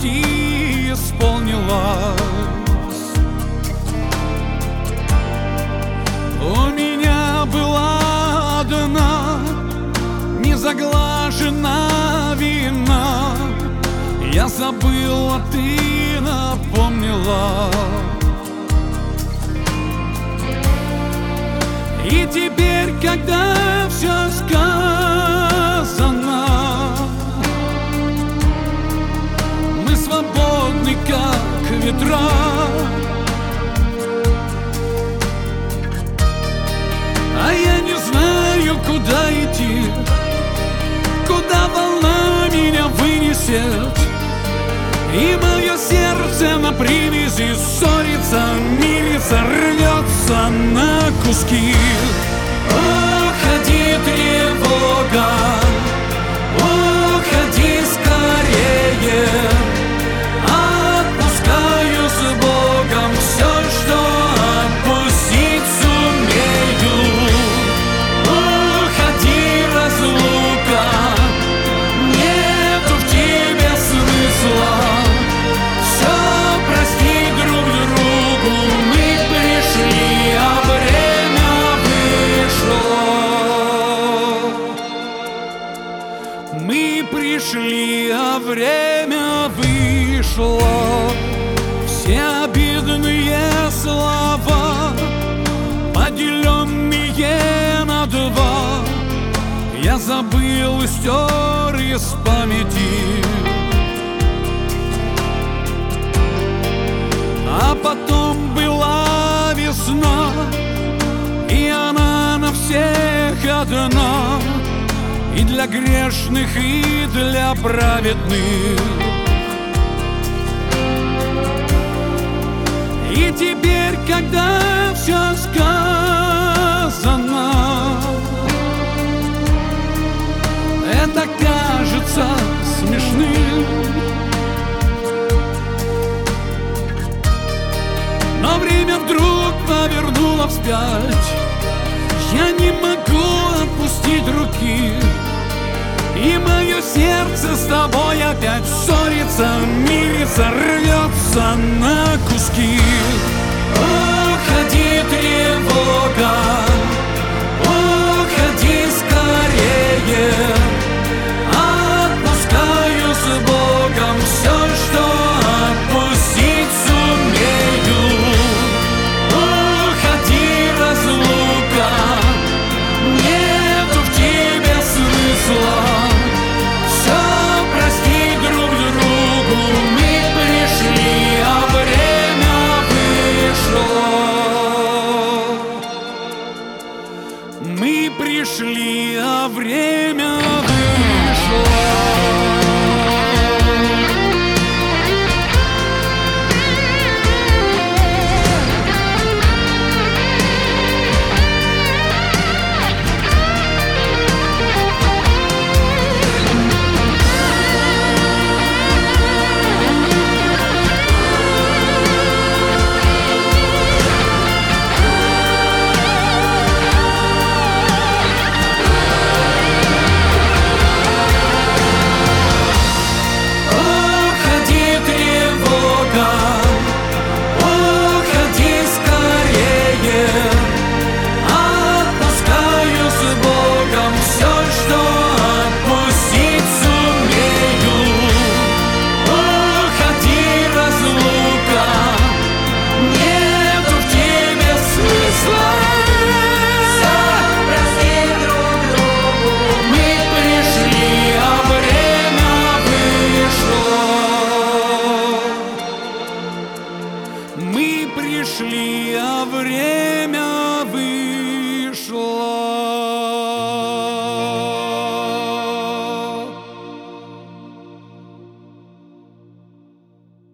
почти исполнилась. У меня была одна незаглажена вина. Я забыл, а ты напомнила. И теперь, когда все сказано, мы свободны, как ветра. А я не знаю, куда идти, куда волна меня вынесет. И мое сердце на привязи ссорится, мирится, рвется на куски. Уходи, тревога, уходи скорее. Отпускаю с Богом все, что отпустить сумею. Уходи, разлука, нету в тебе смысла. Все прости друг другу, мы пришли, а время вышло. Мы пришли, а время вышло. Все обидные слова, поделенные на два, я забыл и стер из памяти. А потом была весна, и она на всех одна, и для грешных, и для праведных. И теперь, когда все сказано, это кажется смешным. Но время вдруг повернуло вспять. Я не могу отпустить руки, и мое сердце с тобой опять ссорится, мирится, рвется на куски. Уходи, тревога, уходи скорее. Отпускаю с Богом все, что отпустить сумею. Уходи, разлука, нету в тебе смысла. Все прости друг другу, мы пришли, а время вышло. Мы пришли, а время вышло. Мы пришли, а время вышло.